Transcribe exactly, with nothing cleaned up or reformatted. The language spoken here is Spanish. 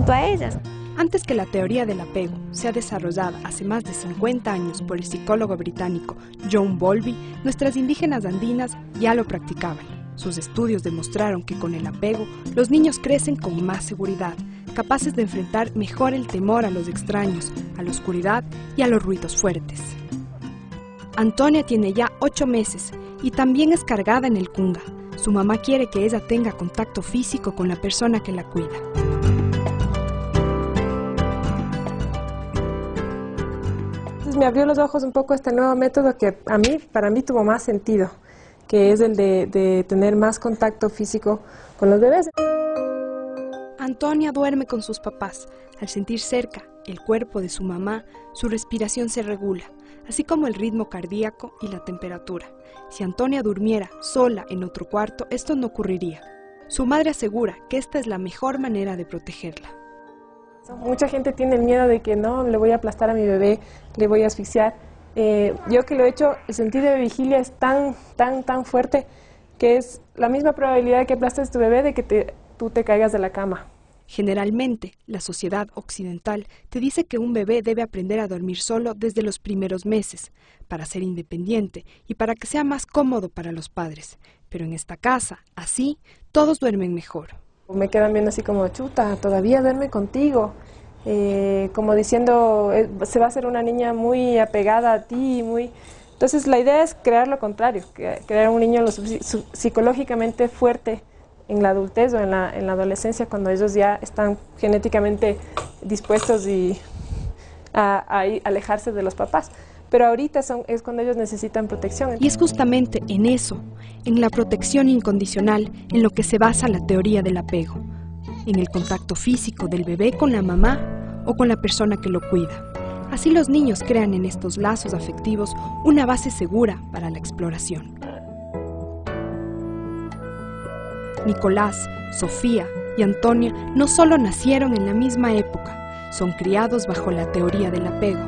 junto a ellas. Antes que la teoría del apego sea desarrollada hace más de cincuenta años por el psicólogo británico John Bowlby, nuestras indígenas andinas ya lo practicaban. Sus estudios demostraron que con el apego los niños crecen con más seguridad, capaces de enfrentar mejor el temor a los extraños, a la oscuridad y a los ruidos fuertes. Antonia tiene ya ocho meses y también es cargada en el cunga. Su mamá quiere que ella tenga contacto físico con la persona que la cuida. Me abrió los ojos un poco este nuevo método que a mí, para mí tuvo más sentido, que es el de, de tener más contacto físico con los bebés. Antonia duerme con sus papás. Al sentir cerca el cuerpo de su mamá, su respiración se regula, así como el ritmo cardíaco y la temperatura. Si Antonia durmiera sola en otro cuarto, esto no ocurriría. Su madre asegura que esta es la mejor manera de protegerla. Mucha gente tiene el miedo de que no, le voy a aplastar a mi bebé, le voy a asfixiar. Eh, yo que lo he hecho, el sentido de vigilia es tan, tan, tan fuerte que es la misma probabilidad de que aplastes a tu bebé de que te, tú te caigas de la cama. Generalmente, la sociedad occidental te dice que un bebé debe aprender a dormir solo desde los primeros meses, para ser independiente y para que sea más cómodo para los padres. Pero en esta casa, así, todos duermen mejor. Me quedan viendo así como, chuta, todavía duerme contigo, eh, como diciendo, eh, se va a hacer una niña muy apegada a ti, muy... Entonces la idea es crear lo contrario, crear un niño lo psicológicamente fuerte en la adultez o en la, en la adolescencia, cuando ellos ya están genéticamente dispuestos y a, a alejarse de los papás. Pero ahorita son, es cuando ellos necesitan protección. Y es justamente en eso, en la protección incondicional, en lo que se basa la teoría del apego, en el contacto físico del bebé con la mamá o con la persona que lo cuida. Así los niños crean en estos lazos afectivos una base segura para la exploración. Nicolás, Sofía y Antonia no solo nacieron en la misma época, son criados bajo la teoría del apego.